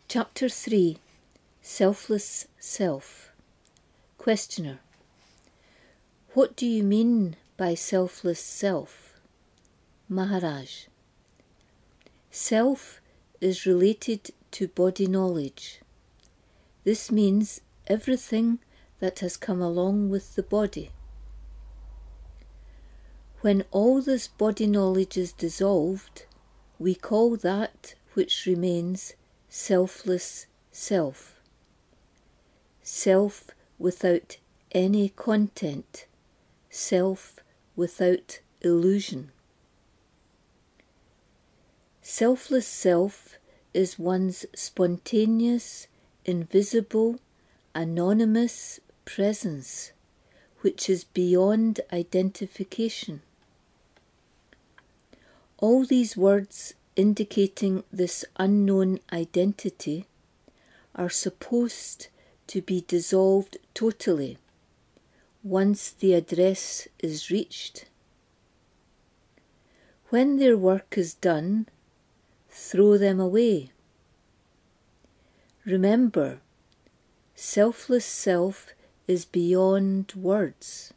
Chapter 3. Selfless Self. Questioner. What do you mean by selfless self? Maharaj. Self is related to body knowledge. This means everything that has come along with the body. When all this body knowledge is dissolved, we call that which remains selfless self. Self without any content, self without illusion. Selfless self is one's spontaneous, invisible, anonymous presence, which is beyond identification. All these words indicating this unknown identity are supposed to be dissolved totally once the address is reached. When their work is done, throw them away. Remember, selfless self is beyond words.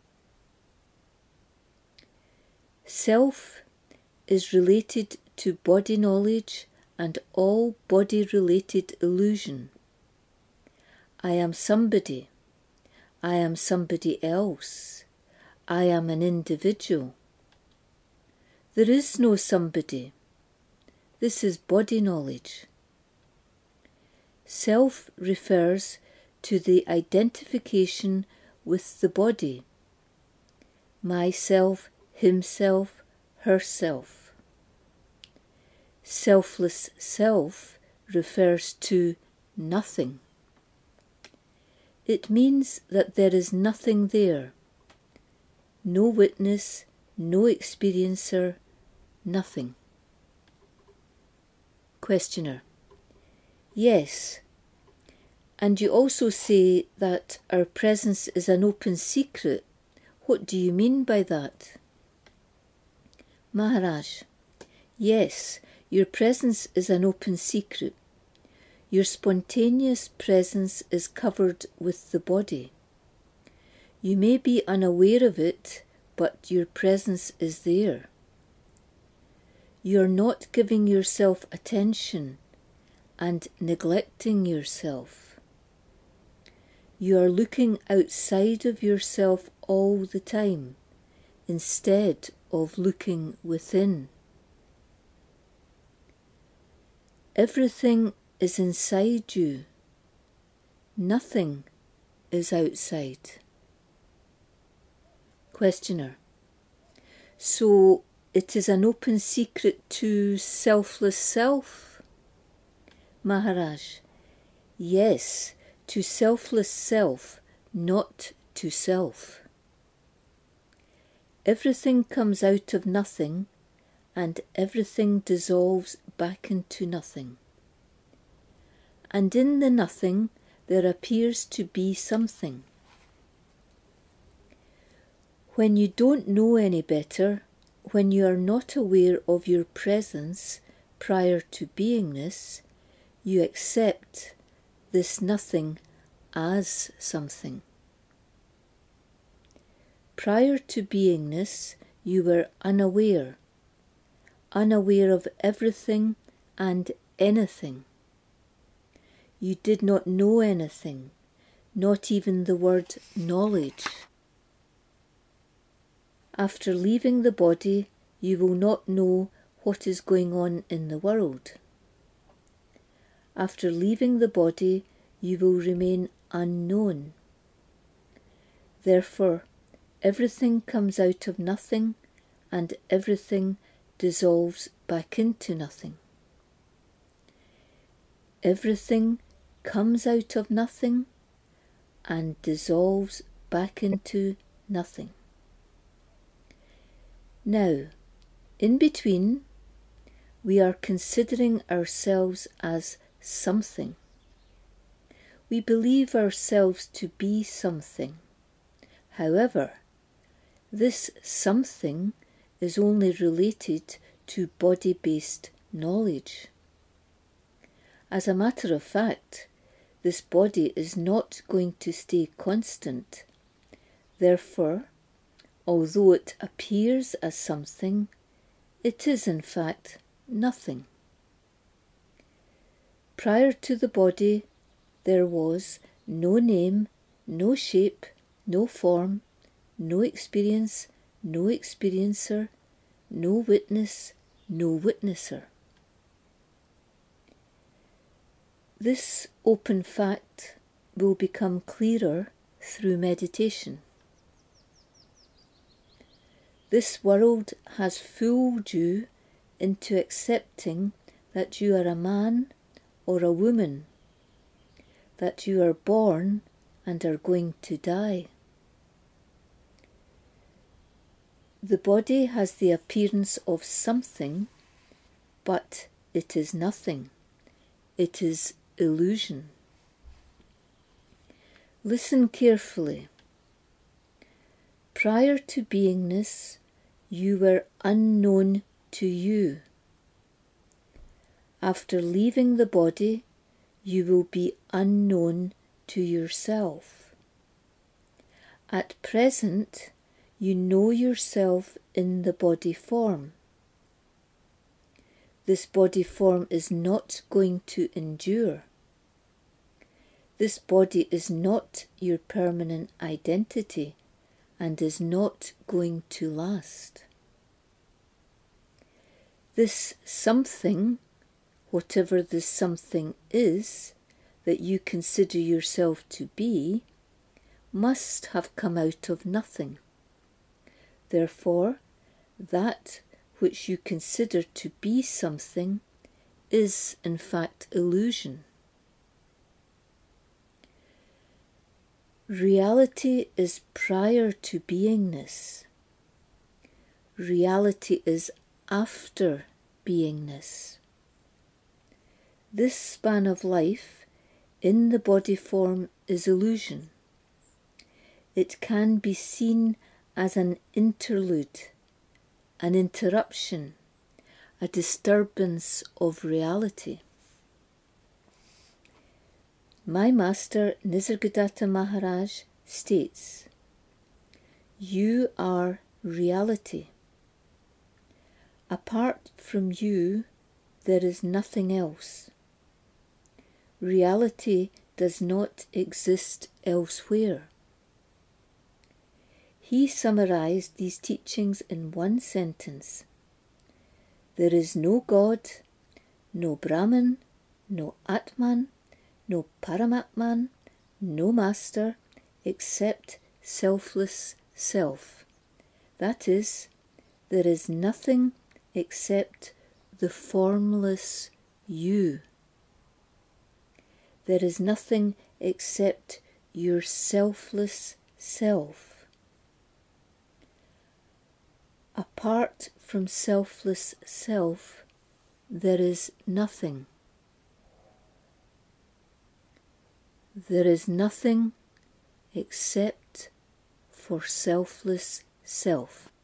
Self is related to body knowledge and all body-related illusion. I am somebody. I am somebody else. I am an individual. There is no somebody. This is body knowledge. Self refers to the identification with the body. Myself, himself, herself. Selfless self refers to nothing. It means that there is nothing there. No witness, no experiencer, nothing. Questioner. Yes. And you also say that our presence is an open secret. What do you mean by that? Maharaj. Yes, your presence is an open secret. Your spontaneous presence is covered with the body. You may be unaware of it, but your presence is there. You are not giving yourself attention and neglecting yourself. You are looking outside of yourself all the time, instead of looking within. Everything is inside you. Nothing is outside. Questioner. So it is an open secret to selfless self? Maharaj. Yes, to selfless self, not to self. Everything comes out of nothing, and everything dissolves back into nothing. And in the nothing there appears to be something. When you don't know any better, when you are not aware of your presence prior to beingness, you accept this nothing as something. Prior to beingness, you were unaware of everything and anything. You did not know anything, not even the word knowledge. After leaving the body, you will not know what is going on in the world. After leaving the body, you will remain unknown. Therefore, everything comes out of nothing and everything dissolves back into nothing. Everything comes out of nothing and dissolves back into nothing. Now, in between, we are considering ourselves as something. We believe ourselves to be something. However, this something is only related to body-based knowledge. As a matter of fact, this body is not going to stay constant. Therefore, although it appears as something, it is in fact nothing. Prior to the body, there was no name, no shape, no form, no experience, no experiencer, no witness, no witnesser. This open fact will become clearer through meditation. This world has fooled you into accepting that you are a man or a woman, that you are born and are going to die. The body has the appearance of something, but it is nothing. It is illusion. Listen carefully. Prior to beingness, you were unknown to you. After leaving the body, you will be unknown to yourself. At present, you know yourself in the body form. This body form is not going to endure. This body is not your permanent identity and is not going to last. This something, whatever this something is that you consider yourself to be, must have come out of nothing. Therefore, that which you consider to be something is in fact illusion. Reality is prior to beingness. Reality is after beingness. This span of life in the body form is illusion. It can be seen as an interlude, an interruption, a disturbance of reality. My master Nisargadatta Maharaj states, "You are reality. Apart from you, there is nothing else. Reality does not exist elsewhere." He summarized these teachings in one sentence. There is no God, no Brahman, no Atman, no Paramatman, no Master, except selfless self. That is, there is nothing except the formless you. There is nothing except your selfless self. Apart from selfless self, there is nothing. There is nothing except for selfless self.